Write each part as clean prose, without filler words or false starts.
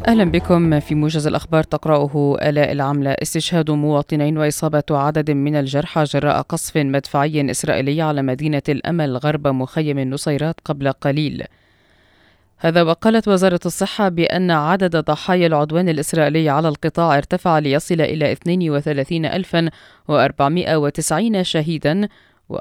أهلا بكم في موجز الأخبار تقرأه آلاء العملة. استشهاد مواطنين وإصابة عدد من الجرحى جراء قصف مدفعي إسرائيلي على مدينة الأمل غرب مخيم النصيرات قبل قليل. هذا وقالت وزارة الصحة بأن عدد ضحايا العدوان الإسرائيلي على القطاع ارتفع ليصل إلى 32490 شهيدا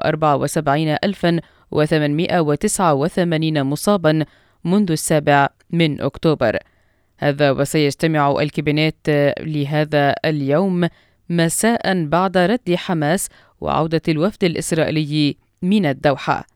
و74889 مصابا منذ 7 أكتوبر. هذا وسيجتمع الكابينت لهذا اليوم مساء بعد رد حماس وعودة الوفد الإسرائيلي من الدوحة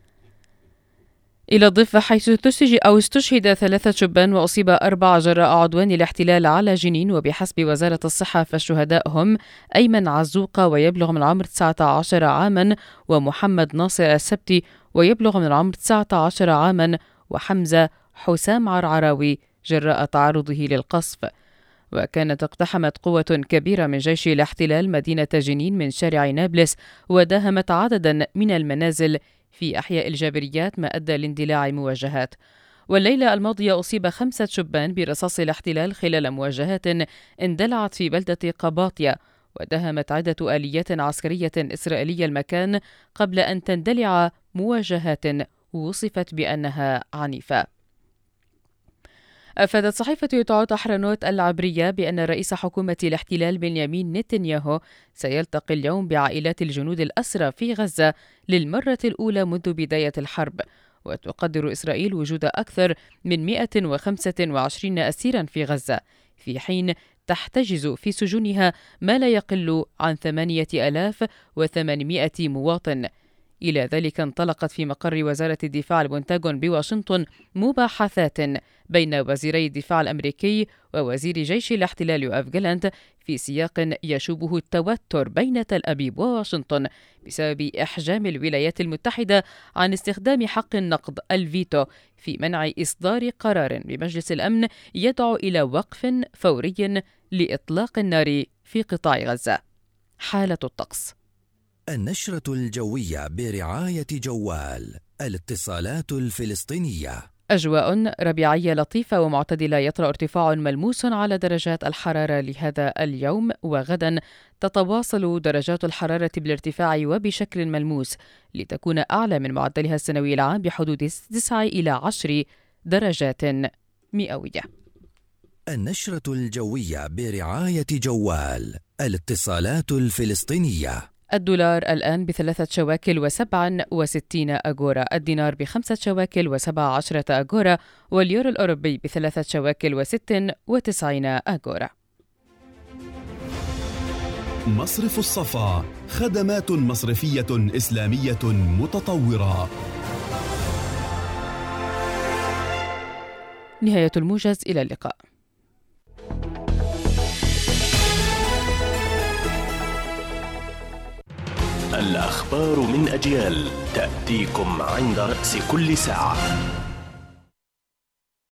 إلى الضفة، حيث استشهد 3 شبان وأصيب 4 جراء عدوان الاحتلال على جنين. وبحسب وزارة الصحة فالشهداء هم أيمن عزوقة ويبلغ من العمر 19 عاما، ومحمد ناصر السبتي ويبلغ من العمر 19 عاما، وحمزة حسام عرعراوي جراء تعرضه للقصف. وكانت اقتحمت قوة كبيرة من جيش الاحتلال مدينة جنين من شارع نابلس وداهمت عددا من المنازل في أحياء الجابريات، ما أدى لاندلاع مواجهات. والليلة الماضية أصيب 5 شبان برصاص الاحتلال خلال مواجهات اندلعت في بلدة قباطية، وداهمت عدة آليات عسكرية إسرائيلية المكان قبل أن تندلع مواجهات وصفت بأنها عنيفة. أفادت صحيفة يدعوت أحرنوت العبرية بأن رئيس حكومة الاحتلال بنيامين نتنياهو سيلتقي اليوم بعائلات الجنود الأسرى في غزة للمرة الأولى منذ بداية الحرب. وتقدر إسرائيل وجود أكثر من 125 أسيرا في غزة، في حين تحتجز في سجونها ما لا يقل عن 8800 مواطن. إلى ذلك انطلقت في مقر وزارة الدفاع البنتاغون بواشنطن مباحثات بين وزيري الدفاع الأمريكي ووزير جيش الاحتلال يوآف جالانت في سياق يشوبه التوتر بين تل أبيب وواشنطن بسبب إحجام الولايات المتحدة عن استخدام حق النقض الفيتو في منع إصدار قرار بمجلس الأمن يدعو إلى وقف فوري لإطلاق النار في قطاع غزة. حالة الطقس. النشرة الجوية برعاية جوال. الاتصالات الفلسطينية. أجواء ربيعية لطيفة ومعتدلة، يطرأ ارتفاع ملموس على درجات الحرارة لهذا اليوم، وغدا تتواصل درجات الحرارة بالارتفاع وبشكل ملموس لتكون أعلى من معدلها السنوي العام بحدود 9 إلى 10 درجات مئوية. النشرة الجوية برعاية جوال. الاتصالات الفلسطينية. الدولار الآن ب3 شواكل و67 أغورا، الدينار ب5 شواكل و17 أغورا، واليورو الأوروبي ب3 شواكل و96 أغورا. مصرف الصفا، خدمات مصرفية إسلامية متطورة. نهاية الموجز، إلى اللقاء. الأخبار من أجيال تأتيكم عند رأس كل ساعة.